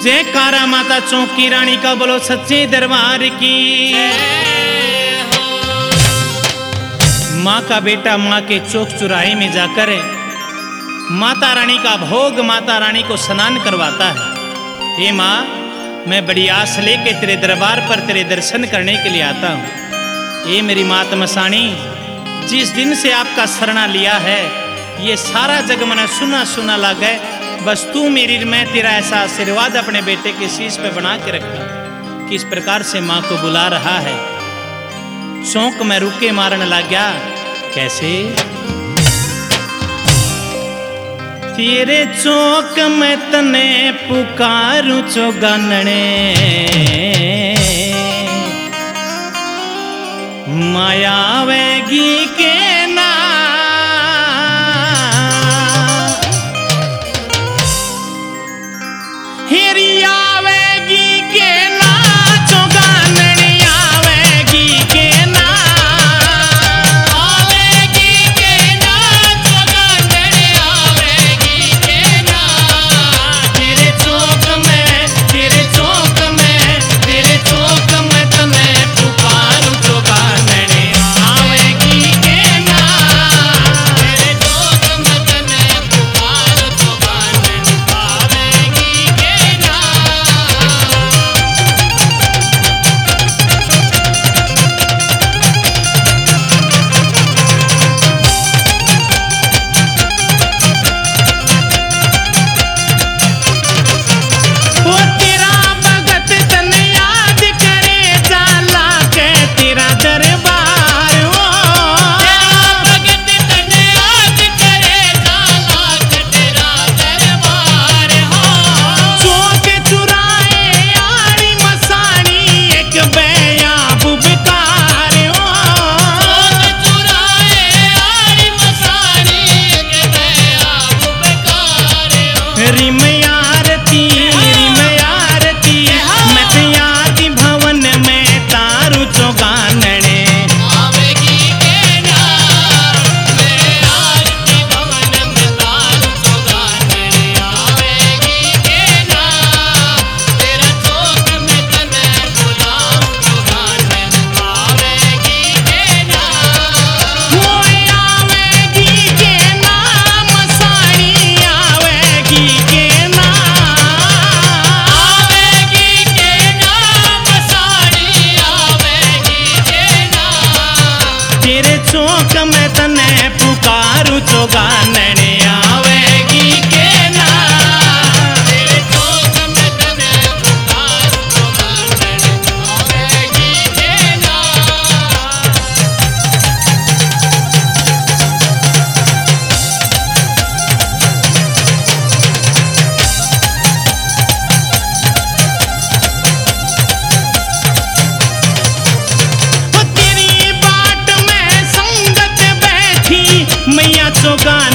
जयकारा माता चौक की रानी का बोलो सच्चे दरबार की। माँ का बेटा माँ के चौक चुराहे में जाकर माता रानी का भोग माता रानी को स्नान करवाता है। हे माँ, मैं बड़ी आस लेके तेरे दरबार पर तेरे दर्शन करने के लिए आता हूँ। ये मेरी माता मसाणी, जिस दिन से आपका शरणा लिया है ये सारा जग मना सुना सुना लागे। बस तू मेरी, मैं तेरा ऐसा आशीर्वाद अपने बेटे के शीश पे बना के रखा। किस प्रकार से माँ को बुला रहा है। चौक में रुके मारन लग गया। कैसे? तेरे चौक में तने पुकारूं चौगानने, माया आवेगी के ना। हेरी आवेगी के ना, चौगानने आवेगी के ना। आवेगी के ना, चौगानने आवेगी के ना। तेरे चौक में, तेरे चौक में, तेरे चौक में तने पुकारूं चौगानने आवेगी के ना। तेरे चौक में तने पुकारूं चौगानने आवेगी के ना। वो तेरा भगत तने याद करे जाला के तेरा दरबार। हो तेरा भगत तने याद करे जाला के तेरा दरबार। हो चौक चुराए यारी मसानी एक बैया बुबकार। हो चौक चुराए यारी मसानी एक बैया बुबकार। रिम आरती, रिम आरती, मैं तैयारी भवन में तारू चौगानने आवेगी के ना। मैं आरती भवन में तारू चौगानने आवेगी के ना। तेरा चौक में तने बुलाऊं चौगानने आवेगी के ना। वो आवेगी के ना, मसाणी आवेगी के ना। आवेगी के ना, मसाणी आवेगी के ना। तेरे चौक में तने पुकारूं चौगानने आवेगी के ना। तेरे चौक में तने पुकारूं चौगानने आवेगी के ना। तेरी बाट में संगत बैठी मैया चौगान